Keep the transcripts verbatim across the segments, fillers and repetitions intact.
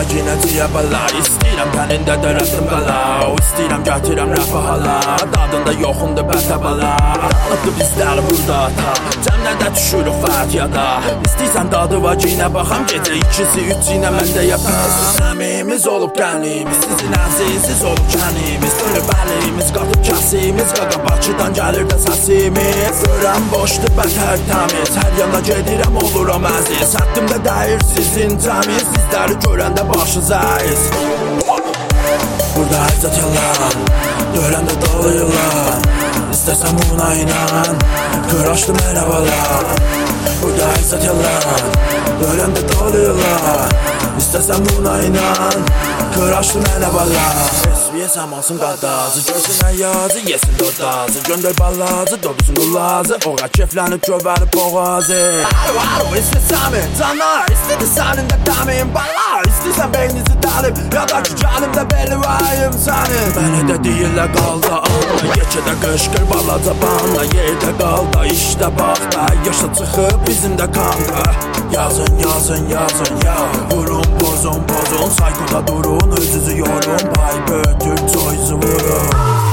ginəcəyə bala. İstəyirəm tənində də rəsm qala. İstəyirəm gətirəm rəfə hala. Dadında yoxundur bətə bala. Dağılıbdır bizlər burada ata. Cəmlədə düşürük Fatihada. İstəyirsən dadı var ginə baxam. Gecə ikisi üç ginə məndə yapar. Səmimiz olub qənimiz, sizin əzizsiz olub kənimiz. Dönüb əlimiz, qatıb kəsimiz. Qaqa Bakıdan gəlir də səsimiz. Görəm boşdur bətər təmiz. Hər yana gedirəm oluram əziz. Həddimdə dəyir sizin cəmiz. Sizləri görəndə başınız əyiz. Burada əzzət yalan, görəndə doluyurlar. İstəsəm buna inan, qıraşdı merhabalar. Burada əzzət yalan, görəndə doluyurlar. İstəsəm buna inan, qıraşdı merhabalar. Yesəm alsın qadazı, görsün əyazı, yesin dodazı. Göndər balazı, dobuzun qulazı. Oğa keflənib gövərib boğazı. Alo, alo, istəsəmi, canlar, istədi sənin də dəmin bala. İstəyirsən beyninizi dəlib, ya da ki gəlimdə belli vəyim sənin. Məni də deyirlər qalda anla, yekədə qışqır balaca banla. Yerdə qalda, işdə baxda, yaşa çıxıb bizim də kanqa. Yazın, yazın, yazın, ya. Vurun, bozun, bozun, saykoda durun, özünüzü yorun. Pay bötür, çoyuzu vurun.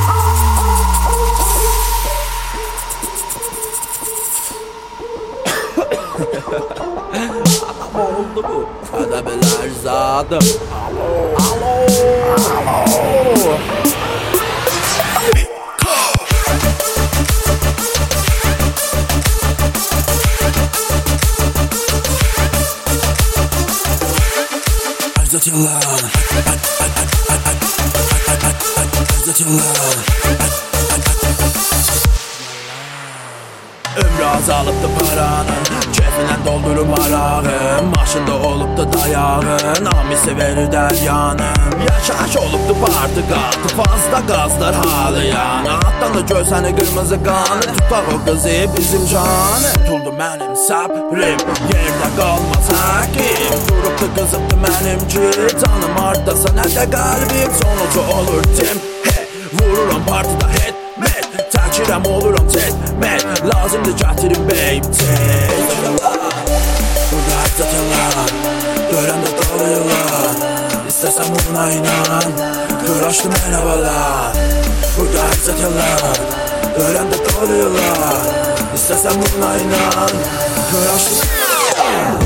Ama oldu bu. Ədəblər zadı. Alo, alo, alo. Əzzət yalan, əzzət yalan. Ömrü azalıbdı paranın, keyfinən doldurub arağın. Maşında olubdu dayağın, amisi verir dəryanın. Yaşaş olubdu parti qatı, fazla qazlar halı yanı. Altdan da görsəni qırmızı qanı, tutaq o qızı bizim canı. Tutuldu mənim səbrim, yerdə qalmaz həkim. Durubdu qızıbdı mənimki, canım ardasa nə də qəlbim. Sonucu olur tim, he, vururam partida het, met. Çəkirəm oluram tet, met. Lazımdır gətirim beyb, tet. Burada əzzət yalan, görəndə doluyurlar. İstəsəm buna inan, qıraşdı merhabalar. Burada əzzət yalan, görəndə doluyurlar. İstəsəm buna inan, qıraşdı merhabalar.